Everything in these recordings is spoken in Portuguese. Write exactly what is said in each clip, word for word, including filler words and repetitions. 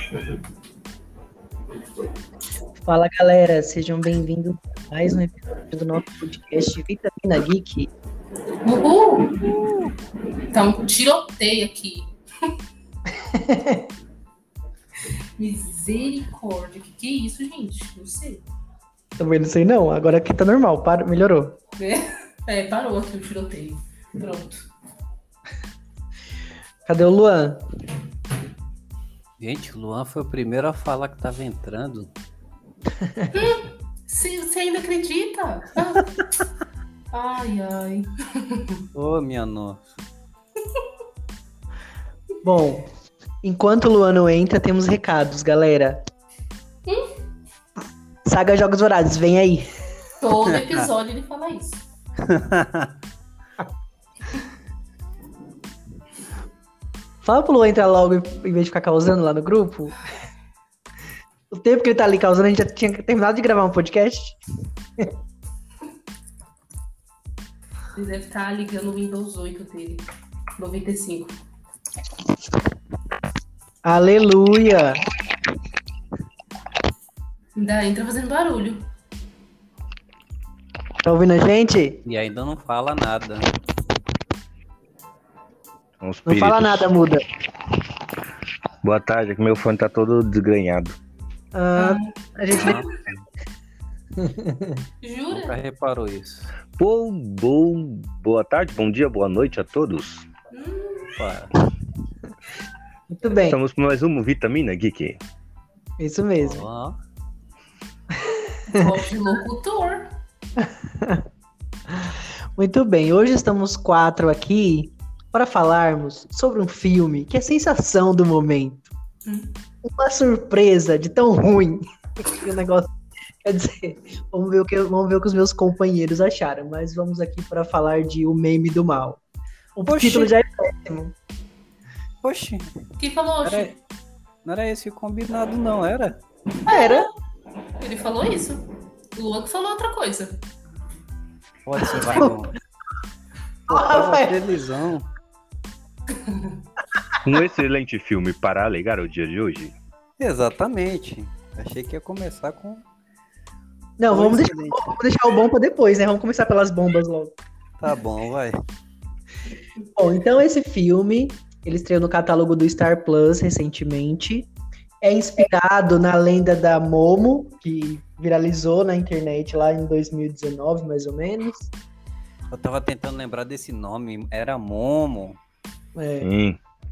Fala galera, sejam bem-vindos a mais um episódio do nosso podcast Vitamina Geek. Uhul! Tá um tiroteio aqui. Misericórdia, que que é isso, gente? Não sei. Também não sei não, agora aqui tá normal, para, melhorou. É, é, parou aqui o tiroteio. Pronto. Cadê o Luan? Gente, o Luan foi o primeiro a falar que tava entrando. Hum, você, você ainda acredita? Ah. Ai, ai. Ô, minha nossa. Bom, enquanto o Luan não entra, temos recados, galera. Hum? Saga Jogos Vorazes, vem aí. Todo episódio ele fala isso. Fala pro Luan entrar logo em vez de ficar causando lá no grupo. O tempo que ele tá ali causando, a gente já tinha terminado de gravar um podcast. Ele deve estar ligando o Windows oito dele. noventa e cinco. Aleluia! Ainda entra fazendo barulho. Tá ouvindo a gente? E ainda não fala nada. Não fala nada, muda. Boa tarde, que meu fone tá todo desgrenhado. Ah, a gente... Jura? Nunca reparou isso. Bom, bom, boa tarde, bom dia, boa noite a todos. Para. Muito bem, Estamos com mais uma Vitamina Geek. isso mesmo. Ó, Voz de locutor. Muito bem, hoje estamos quatro aqui para falarmos sobre um filme que é sensação do momento. Hum. Uma surpresa de tão ruim que o negócio... Quer dizer, vamos ver, o que, vamos ver o que os meus companheiros acharam, mas vamos aqui para falar de O Meme do Mal. O Oxi. título já é péssimo. oxi, Quem falou, era, oxe? não era esse o combinado, não, era? Era. Ele falou isso. O Luan que falou outra coisa. Pode ser vagabundo. Ah, Tava televisão. Um excelente filme para alegar o dia de hoje. Exatamente. Achei que ia começar com... Não, Foi vamos deixar, excelente. vamos deixar o bom para depois, né? Vamos começar pelas bombas logo. Tá bom, vai. Bom, então esse filme, ele estreou no catálogo do Star Plus recentemente. É inspirado na lenda da Momo, que viralizou na internet lá em dois mil e dezenove, mais ou menos. Eu tava tentando lembrar desse nome. Era Momo. É. Hum,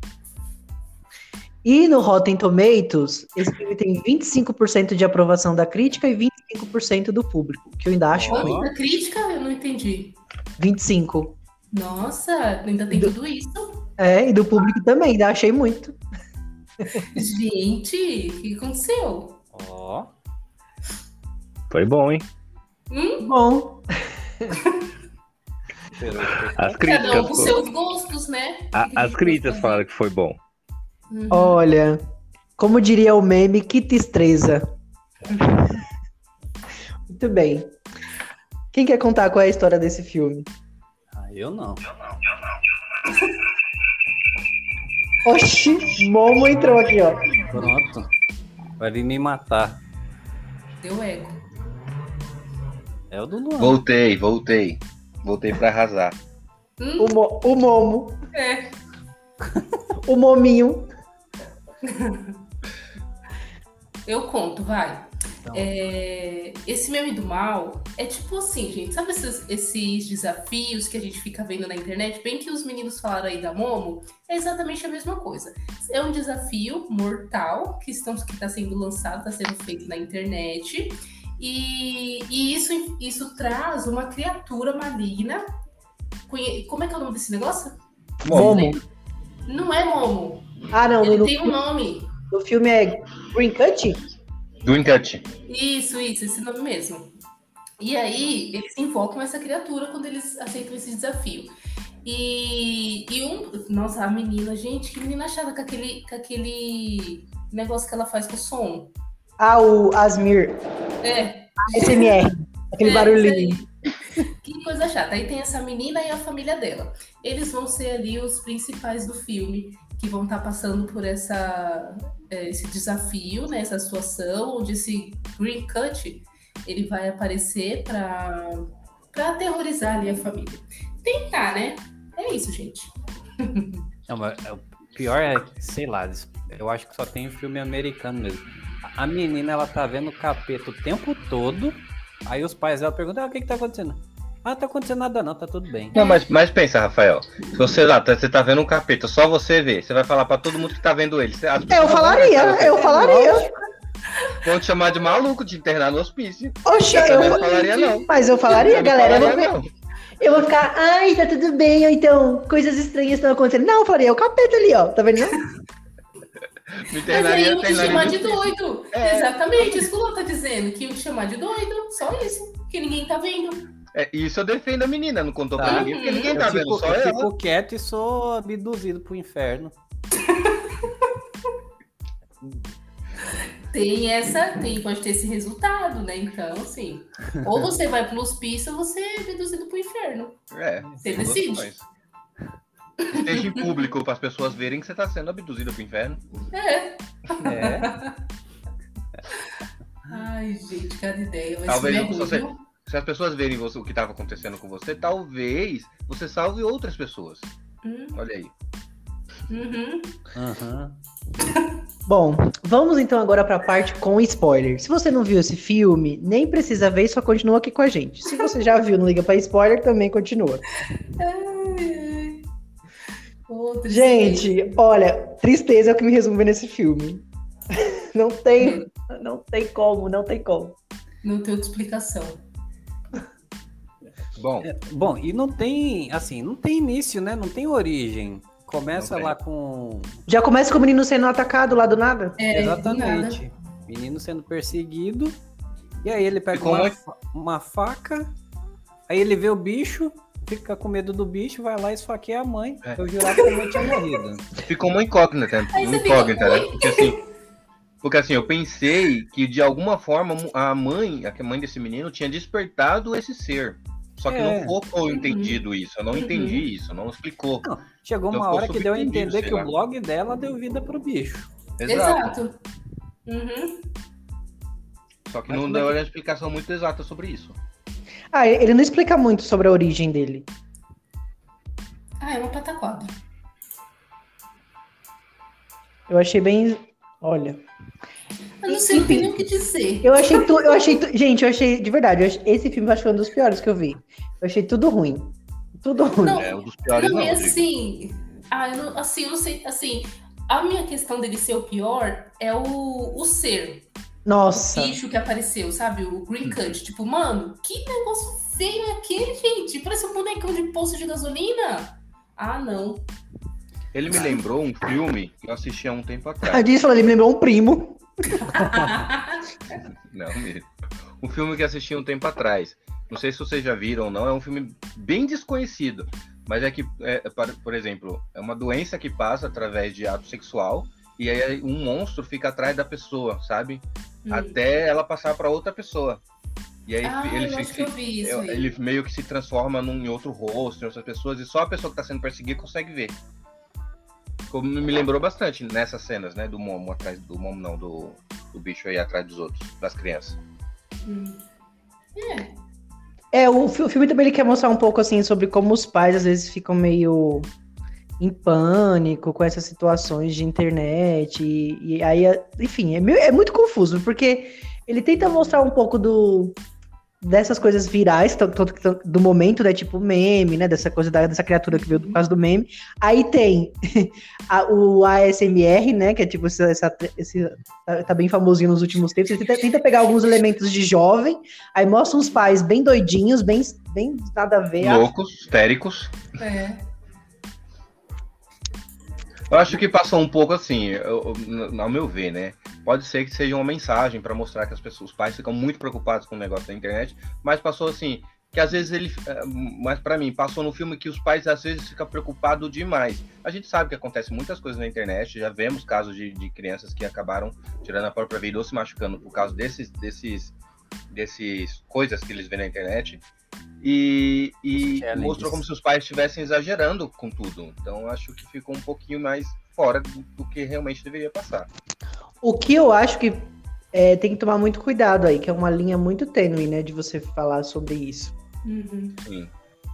E no Rotten Tomatoes, esse filme tem vinte e cinco por cento de aprovação da crítica e vinte e cinco por cento do público, que eu ainda acho Ó. ruim. Quanta crítica? Eu não entendi. vinte e cinco. Nossa, ainda tem Do- tudo isso? É, e do público também, ainda achei muito. Gente, o que aconteceu? Ó. foi bom, hein? Hum? Bom, Esperou. As Cada um críticas, com fo- seus gostos, né? a- O que as que críticas fazer? falaram que foi bom. Uhum. olha, como diria o meme, que tristeza. Muito bem. Quem quer contar qual é a história desse filme? Ah, eu não. Oxi, Momo entrou aqui, ó. Pronto. Vai vir me matar. Deu ego. É o do Luan. Voltei, voltei. Voltei pra arrasar. Hum? O, Mo- o Momo, É. o Mominho. Eu conto, vai. Então. É, esse meme do mal é tipo assim, gente. Sabe esses, esses desafios que a gente fica vendo na internet? Bem que os meninos falaram aí da Momo, é exatamente a mesma coisa. É um desafio mortal que está que tá sendo lançado, está sendo feito na internet. E, e isso, isso traz uma criatura maligna. Conhe- Como é que é o nome desse negócio? Momo. Não é Momo. Ah, não, Ele no, tem um nome. no filme é Green Cut? Green Cut. Isso, isso, esse nome mesmo. E aí, eles invocam essa criatura quando eles aceitam esse desafio. E, e um. Nossa, a menina, gente, que menina chata com aquele, com aquele negócio que ela faz com o som. Ah, o Asmir. É. A S M R. Aquele é, barulhinho. isso aí. Que coisa chata. Aí tem essa menina e a família dela. Eles vão ser ali os principais do filme, que que vão estar passando por essa, é, esse desafio, né, essa situação, onde esse Green Cut ele vai aparecer para para aterrorizar ali a família. Tentar, né? É isso, gente. Não, mas o pior é que, sei lá, eu acho que só tem filme americano mesmo. A menina, ela tá vendo o capeta o tempo todo, aí os pais dela perguntam, ah, o que que tá acontecendo? Ah, não tá acontecendo nada não, tá tudo bem. Não, mas, mas pensa, Rafael. Se você lá, tá- você tá vendo um capeta, só você vê. Você vai falar pra todo mundo que tá vendo ele. Você- as pessoas Eu vão falaria, achar você- eu falaria. Vão te chamar de maluco, de internar no hospício. Oxe, Eu também eu, não falaria, não. mas eu falaria, Eu não galera. Eu vou, falaria, não. eu vou ficar, ai, tá tudo bem, ou então, coisas estranhas estão acontecendo. Não, eu falaria, é o capeta ali, ó, tá vendo? Não? Me Mas internaria, aí eu te internaria chamar no de hospício. doido. É. Exatamente, isso que o Lô tá dizendo, que eu te chamar de doido, só isso, que ninguém tá vendo. É, isso eu defendo a menina, não contou Tá. pra ninguém, porque ninguém Eu tá fico, vendo, só eu ela. fico quieto e sou abduzido pro inferno. Tem essa, tem, pode ter esse resultado, né? Então, assim, ou você vai pro hospício ou você é reduzido pro inferno. É, Você tem duas decide. opções. Esteja em público para as pessoas verem que você tá sendo abduzido pro inferno. É. É. Ai, gente, cada ideia. Vai Talvez ser se ruim, você- viu? Se as pessoas verem você- o que estava acontecendo com você, talvez você salve outras pessoas. Hum, Olha aí. uhum. Aham. Bom, vamos então agora pra parte com spoiler. Se você não viu esse filme, nem precisa ver, só continua aqui com a gente. Se você já viu, não liga pra spoiler, também continua. Ai, ai. Outro Gente, olha, tristeza é o que me resume nesse filme. Não tem, não tem como, não tem como. Não tem outra explicação. Bom, Bom, e não tem, assim, não tem início, né? Não tem origem. Começa Não tem. lá com... Já começa com o menino sendo atacado lá do nada? É, do nada. Exatamente. Menino sendo perseguido. E aí ele pega E como uma, é- fa- uma faca. Aí ele vê o bicho, fica com medo do bicho, vai lá e esfaqueia a mãe. É. Eu jurava que a mãe tinha morrido. ficou uma incógnita, Aí uma você incógnita, fica, né? "Oi?" Porque assim, porque assim, eu pensei que de alguma forma a mãe, a mãe desse menino tinha despertado esse ser. Só que É. não ficou Uhum. entendido isso. Eu não Uhum. entendi isso, não explicou. Não, chegou Então uma ficou hora que deu a subentendido, entender sei que lá. o blog dela deu vida pro bicho. Exato. Exato. Uhum. Só que Mas não como é deu que- uma explicação muito exata sobre isso. Ah, ele não explica muito sobre a origem dele. Ah, é uma pataquada. Eu achei bem. Olha. Eu não sei, não tem nem o que dizer. Eu achei tu, eu achei tu, gente, eu achei de verdade, eu achei- esse filme eu acho que foi um dos piores que eu vi. Eu achei tudo ruim. Tudo ruim. Não, É um dos piores, não, não. e Rodrigo. assim, ah, eu não, assim, eu não sei, assim, a minha questão dele ser o pior é o, o ser, Nossa. o bicho que apareceu, sabe? O Green Cut. Tipo, mano, que negócio feio é aquele, gente? Parece um bonecão de poço de gasolina. Ah, não. Ele me lembrou um filme que eu assisti há um tempo A atrás. Diz falou, ele me lembrou um primo. Não, mesmo. Um filme que eu assisti há um tempo atrás. Não sei se vocês já viram ou não. É um filme bem desconhecido. Mas é que, é, para- por exemplo, é uma doença que passa através de ato sexual. E aí um monstro fica atrás da pessoa, sabe? Hum. Até ela passar para outra pessoa. E aí Ah, ele, eu acho que eu fica, vi isso aí. ele meio que se transforma num, em outro rosto, em outras pessoas. E só a pessoa que está sendo perseguida consegue ver. Como me lembrou bastante nessas cenas, né? Do Momo atrás do Momo, não, do, do bicho aí atrás dos outros, das crianças. Hum. É, É, o, fi- o filme também ele quer mostrar um pouco assim sobre como os pais às vezes ficam meio em pânico com essas situações de internet e, e aí, enfim, é, meio- é muito confuso porque ele tenta mostrar um pouco do dessas coisas virais to- to- to- do momento, né, tipo meme, né, dessa coisa da- dessa criatura que veio por causa do meme. Aí tem a- o A S M R, né, que é tipo essa, essa- esse tá, tá bem famosinho nos últimos tempos. Ele tenta, tenta pegar alguns elementos de jovem, aí mostra uns pais bem doidinhos, bem, bem nada a ver. Loucos, histéricos. é. Eu acho que passou um pouco assim, eu- eu- ao meu ver, né? Pode ser que seja uma mensagem para mostrar que as pessoas, os pais ficam muito preocupados com o negócio da internet, mas passou assim, que às vezes ele, eh, mas para mim, passou no filme que os pais às vezes ficam preocupados demais. A gente sabe que acontece muitas coisas na internet, já vemos casos de, de crianças que acabaram tirando a própria vida ou se machucando por causa desses, desses, desses coisas que eles vêem na internet. e, e Challenges. mostrou como se os pais estivessem exagerando com tudo. Então acho que ficou um pouquinho mais fora do, do que realmente deveria passar. O que eu acho que é, tem que tomar muito cuidado aí, que é uma linha muito tênue, né, de você falar sobre isso. Uhum. Sim.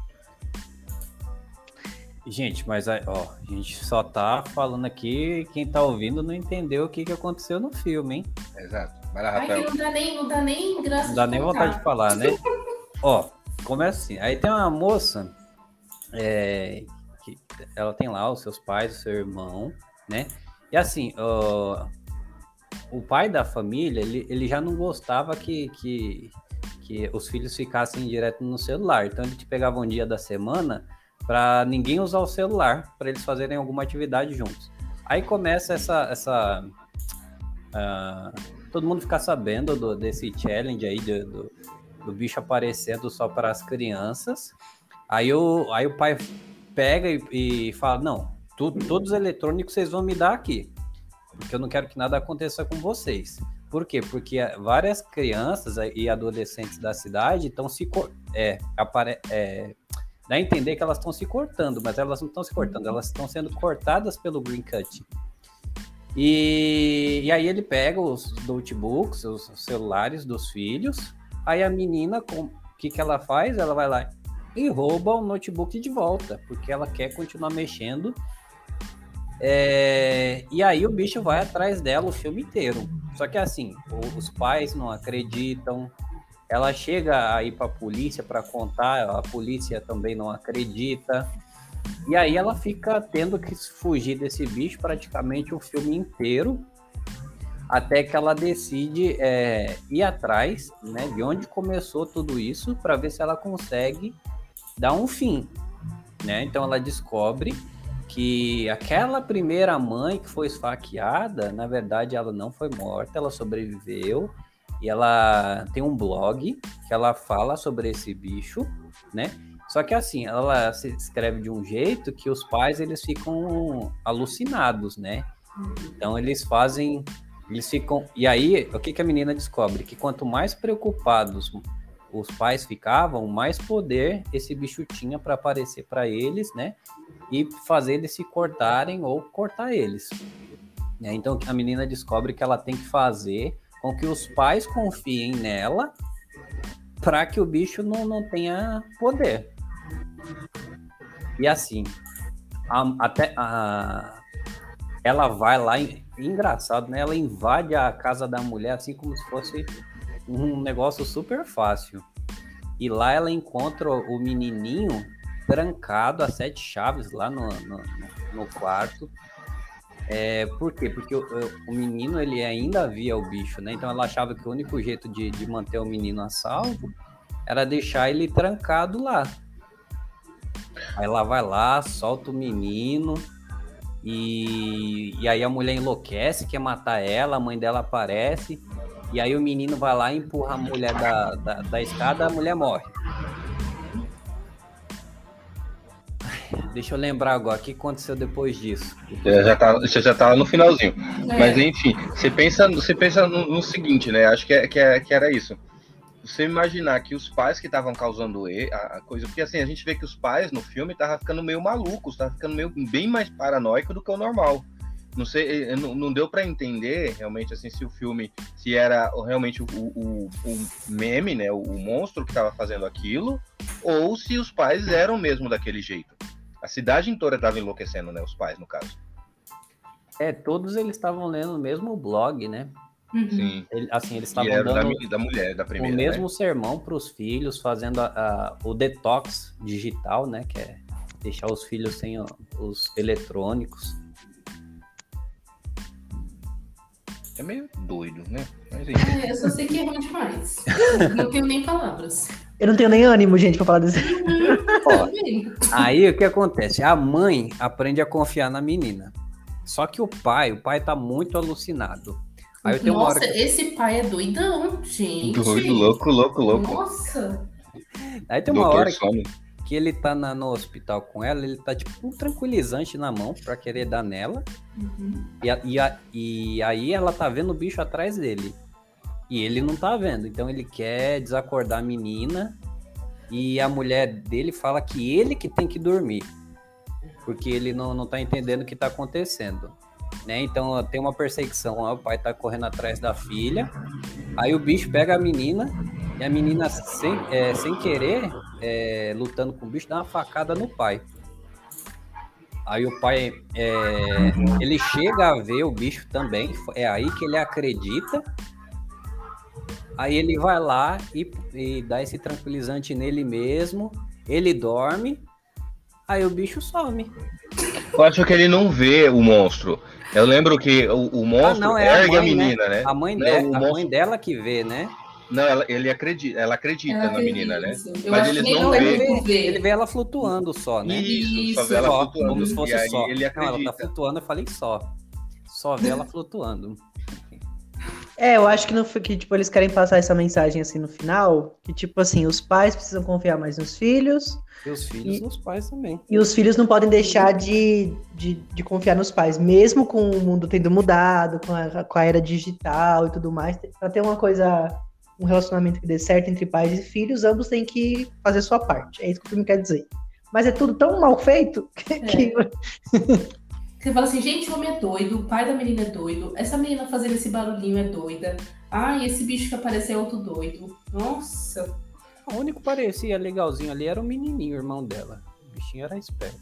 Gente, mas ó, a gente só tá falando aqui, quem tá ouvindo não entendeu o que, que aconteceu no filme, hein? Exato. Vai lá, Ai, que Rafael. não dá nem, não dá nem graça Não dá de nem contar. vontade de falar, né? Ó, começa assim. Aí tem uma moça, é, que ela tem lá os seus pais, o seu irmão, né? E assim, ó, o pai da família, ele, ele já não gostava que, que, que os filhos ficassem direto no celular. Então ele te pegava um dia da semana para ninguém usar o celular, para eles fazerem alguma atividade juntos. Aí começa essa... essa uh, todo mundo ficar sabendo do, desse challenge aí, do, do, do bicho aparecendo só para as crianças. Aí o, aí o pai pega e, e fala, não, tu, todos os eletrônicos vocês vão me dar aqui, porque eu não quero que nada aconteça com vocês. Por quê? Porque várias crianças e adolescentes da cidade estão se... É, apare, é, dá a entender que elas estão se cortando, mas elas não estão se cortando, elas estão sendo cortadas pelo Green Cut. E, e aí ele pega os notebooks, os celulares dos filhos, aí a menina, o que, que ela faz? Ela vai lá e rouba o notebook de volta, porque ela quer continuar mexendo. É, e aí o bicho vai atrás dela o filme inteiro. Só que assim, os pais não acreditam. Ela chega aí para a polícia para contar, a polícia também não acredita. E aí ela fica tendo que fugir desse bicho praticamente o filme inteiro, até que ela decide é, ir atrás, né, de onde começou tudo isso, para ver se ela consegue dar um fim, né? Então ela descobre que aquela primeira mãe que foi esfaqueada, na verdade ela não foi morta, ela sobreviveu. E ela tem um blog que ela fala sobre esse bicho, né? Só que assim, ela se escreve de um jeito que os pais, eles ficam alucinados, né? Então eles fazem, eles ficam... E aí, o que, que a menina descobre? Que quanto mais preocupados os pais ficavam, mais poder esse bicho tinha para aparecer para eles, né? E fazer eles se cortarem ou cortar eles. Então a menina descobre que ela tem que fazer com que os pais confiem nela para que o bicho não, não tenha poder. E assim, a, até a, ela vai lá, engraçado, né? Ela invade a casa da mulher assim como se fosse um negócio super fácil. E lá ela encontra o menininho trancado a sete chaves lá no, no, no quarto. É, por quê? Porque o, o menino, ele ainda via o bicho, né? Então ela achava que o único jeito de, de manter o menino a salvo era deixar ele trancado lá. Aí ela vai lá, solta o menino e, e aí a mulher enlouquece, quer matar ela, a mãe dela aparece e aí o menino vai lá e empurra a mulher da, da, da escada, a mulher morre. Deixa eu lembrar agora, o que aconteceu depois disso? Você já tá, você já tá no finalzinho. É. Mas enfim, você pensa, você pensa no, no seguinte, né? Acho que, é, que, é, que era isso. Você imaginar que os pais que estavam causando a, a coisa... Porque assim, a gente vê que os pais no filme estavam ficando meio malucos, estavam ficando meio, bem mais paranoicos do que o normal. Não sei, não, não deu para entender realmente assim se o filme, se era realmente o, o, o meme, né? O, o monstro que estava fazendo aquilo, ou se os pais eram mesmo daquele jeito. A cidade inteira estava enlouquecendo, né? Os pais, no caso. É, todos eles estavam lendo o mesmo blog, né? Uhum. Sim. Ele, assim, eles E estavam era dando da, da mulher, da primeira, o mesmo né? sermão para os filhos, fazendo a, a, o detox digital, né? Que é deixar os filhos sem o, os eletrônicos. É meio doido, né? Mas enfim. É, eu só sei que é ruim demais. Não tenho nem palavras. Eu não tenho nem ânimo, gente, pra falar desse. Ó, aí o que acontece? A mãe aprende a confiar na menina. Só que o pai, o pai tá muito alucinado. Aí eu tenho uma Nossa, hora que... esse pai é doidão, gente. Doido, louco, louco, louco. Nossa. Aí tem uma Doutor hora Sono. que ele tá na, no hospital com ela, ele tá tipo um tranquilizante na mão pra querer dar nela. Uhum. E, a, e, a, e aí ela tá vendo o bicho atrás dele. E ele não tá vendo. Então ele quer desacordar a menina e a mulher dele fala que ele que tem que dormir, porque ele não, não tá entendendo o que tá acontecendo, né? Então ó, tem uma perseguição, ó, o pai tá correndo atrás da filha, aí o bicho pega a menina, e a menina, sem, é, sem querer, é, lutando com o bicho, dá uma facada no pai. Aí o pai, é, ele chega a ver o bicho também, é aí que ele acredita. Aí ele vai lá e, e dá esse tranquilizante nele mesmo, ele dorme, aí o bicho some. Eu acho que ele não vê o monstro. Eu lembro que o, o monstro Ah, não, é ergue a, a mãe, menina, né? né? A mãe, Não, de, o a monstro... mãe dela que vê, né? Não, ela, ele acredita, ela acredita Ela na acredita, menina, né? eu Mas acho eles que não nem ele, vê. não vê, vê. ele vê ela flutuando só, né? Isso, só Isso. vê ela Só, flutuando. como se E fosse aí só. ele Não, ela tá acredita. flutuando, eu falei só. Só vê ela flutuando. É, eu acho que, no, que tipo, eles querem passar essa mensagem assim no final, que tipo assim, os pais precisam confiar mais nos filhos, E os filhos E- nos pais também. e os filhos não podem deixar de, de, de confiar nos pais, mesmo com o mundo tendo mudado, com a, com a era digital e tudo mais, pra ter uma coisa, um relacionamento que dê certo entre pais e filhos, ambos têm que fazer sua parte. É isso que o filme quer dizer. Mas é tudo tão mal feito que, que- Você fala assim, gente, o homem é doido, o pai da menina é doido, essa menina fazendo esse barulhinho é doida. Ai, esse bicho que apareceu é outro doido. Nossa. O único que parecia legalzinho ali era o menininho, o irmão dela. O bichinho era esperto.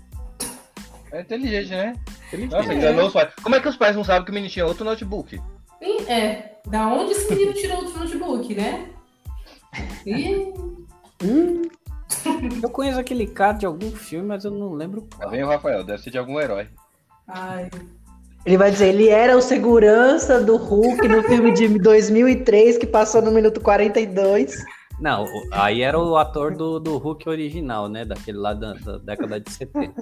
É inteligente, né? Ele Nossa, É. enganou os pais. Como é que os pais não sabem que o menino tinha outro notebook? E, é, da onde esse menino tirou outro notebook, né? E, Hum, Eu conheço aquele cara de algum filme, mas eu não lembro Lá qual. vem o Rafael, deve ser de algum herói. ai, ele vai dizer, ele era o segurança do Hulk no filme de dois mil e três, que passou no minuto quarenta e dois. Não, o- aí era o ator do, do Hulk original, né? Daquele lá da, da década de setenta.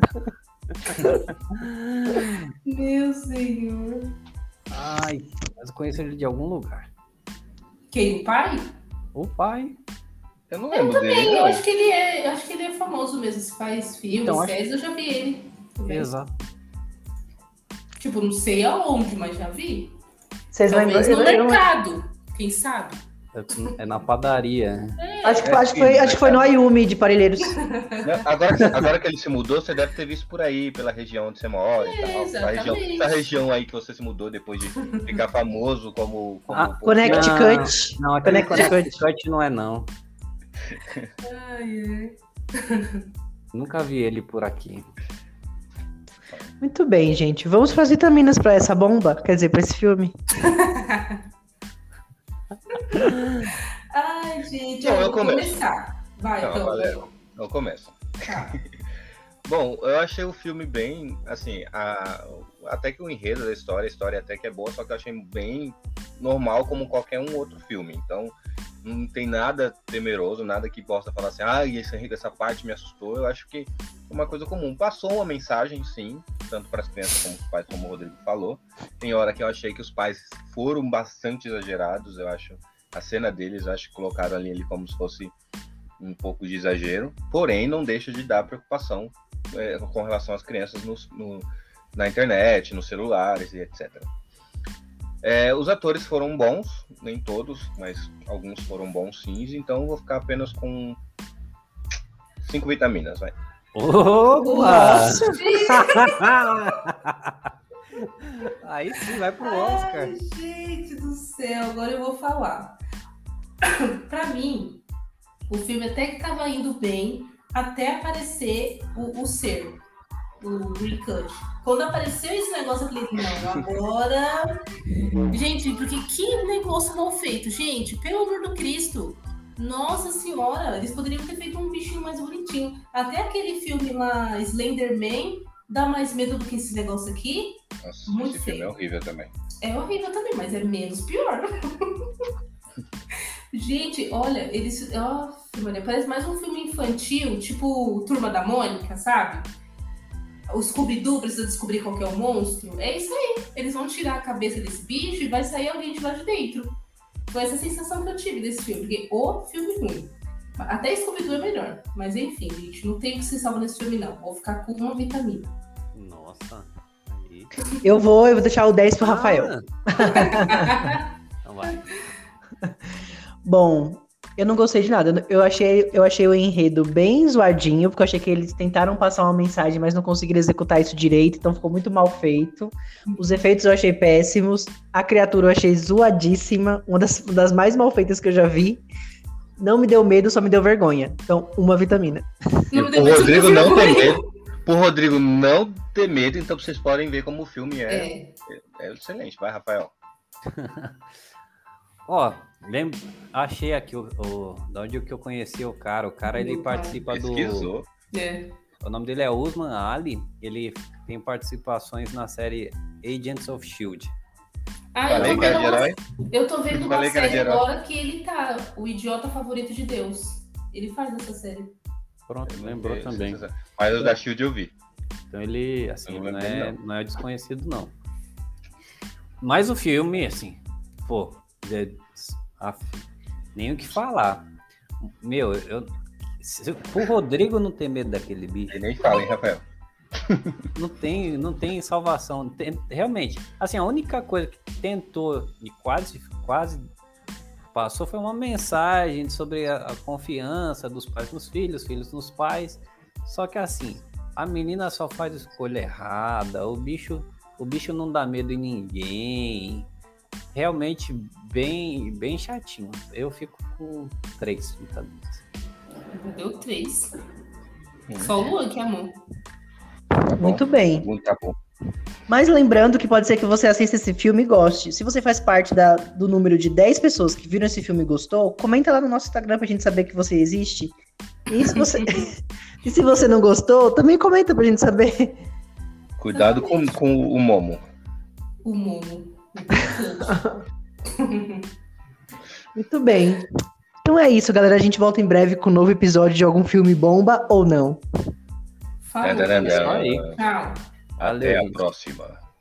meu senhor. Ai, mas eu conheço ele de algum lugar. Quem, o pai? O pai. Eu não lembro dele, Sim, eu não. acho que ele é, eu acho que ele é famoso mesmo, se faz filmes, Então, acho- séries, eu já vi ele. também. Exato. Tipo, não sei aonde, mas já vi. Vocês lembram? Talvez no Eu- eu- mercado, quem sabe? É na padaria. Acho que, É, acho, que foi, sim, acho que foi no Ayumi de Parelheiros. Não, Agora, que- agora que ele se mudou, você deve ter visto por aí, pela região onde você mora e É, tal. Essa região, exatamente. essa região aí que você se mudou depois de ficar famoso como... como Ah, Connecticut. Não, aquele Connecticut. Connecticut não é não. Ai, Nunca vi ele por aqui. Muito bem, gente. Vamos para as vitaminas para essa bomba? Quer dizer, para esse filme? ai gente, Não, eu eu vou começo. começar. Vai, Não, então. valeu. Eu começo. Tá. Bom, eu achei o filme bem, assim, a- até que o enredo da história, a história até que é boa, só que eu achei bem normal como qualquer um outro filme. Então, não tem nada temeroso, nada que possa falar assim, ah, essa, essa parte me assustou. Eu acho que é uma coisa comum. Passou uma mensagem, sim, tanto para as crianças como para os pais, como o Rodrigo falou. Tem hora que eu achei que os pais foram bastante exagerados, eu acho. A cena deles, eu acho que colocaram ali, ali como se fosse um pouco de exagero. Porém, não deixa de dar preocupação é, com relação às crianças no, no, na internet, nos celulares e etcétera. É, os atores foram bons, nem todos, mas alguns foram bons sim, então eu vou ficar apenas com cinco vitaminas, vai. Opa! Aí sim, vai pro Oscar. Ai, gente do céu, agora eu vou falar. Pra mim, o filme até que tava indo bem, até aparecer o, o ser, o Green Cut. Quando apareceu esse negócio, eu falei, não, agora... Gente, porque que negócio mal feito, gente, pelo amor do Cristo. Nossa senhora, eles poderiam ter feito um bichinho mais bonitinho. Até aquele filme lá, Slenderman, dá mais medo do que esse negócio aqui. Nossa, Muito esse filme feio. é horrível também. É horrível também, mas é menos pior. Gente, olha, eles. Ó, mano, parece mais um filme infantil, tipo Turma da Mônica, sabe? O Scooby-Doo precisa descobrir qual que é o monstro. É isso aí. Eles vão tirar a cabeça desse bicho e vai sair alguém de lá de dentro. Foi essa sensação que eu tive desse filme, porque o filme ruim. Até Scooby-Doo é melhor. Mas enfim, gente, não tem o que se salvar nesse filme, não. Vou ficar com uma vitamina. Nossa. Aí. Eu vou, eu vou deixar o dez pro Rafael. Ah. Então vai. Bom, Eu não gostei de nada. Eu achei, eu achei o enredo bem zoadinho, porque eu achei que eles tentaram passar uma mensagem, mas não conseguiram executar isso direito, então ficou muito mal feito. Os efeitos eu achei péssimos. A criatura eu achei zoadíssima, uma das, uma das mais mal feitas que eu já vi. Não me deu medo, só me deu vergonha. Então, uma vitamina. O Rodrigo não tem medo. Por Rodrigo não ter medo, então vocês podem ver como o filme é, é. é excelente. Vai, Rafael. Ó, lembra, achei aqui o, o, de onde que eu conheci o cara. O cara, ele participa Pesquisou. do... É. O nome dele é Usman Ali. Ele tem participações na série Agents of Shield. Ah, Falei eu tô que era vendo, de uma, herói? eu tô vendo uma Falei que era de série herói. agora que ele tá, o idiota favorito de Deus. Ele faz essa série. Pronto, lembrou também. Mas o da Shield eu vi. Então ele, assim, Eu não, não é, lembro, não é desconhecido, não. Mas o filme, assim, pô, é, af, nem o que falar. Meu, eu... Se, o Rodrigo não tem medo daquele bicho. E nem fala, hein, Rafael? Não tem, não tem salvação. Tem, realmente, assim, a única coisa que tentou e quase, quase passou foi uma mensagem sobre a, a confiança dos pais nos filhos, filhos nos pais. Só que assim, a menina só faz escolha errada, o bicho, o bicho não dá medo em ninguém. Realmente bem, bem chatinho. Eu fico com três vitaminas. Deu três. Só o Luan que amou. Muito bem. Tá bom. Mas lembrando que pode ser que você assista esse filme e goste. Se você faz parte da, do número de dez pessoas que viram esse filme e gostou, comenta lá no nosso Instagram pra gente saber que você existe. E se você, e se você não gostou, também comenta pra gente saber. Cuidado com, com o Momo. O Momo. Muito bem. Então é isso, galera. A gente volta em breve com um novo episódio de algum filme bomba ou não. Falou. Tadadadá. Isso aí. Tchau. Até Valeu. a próxima.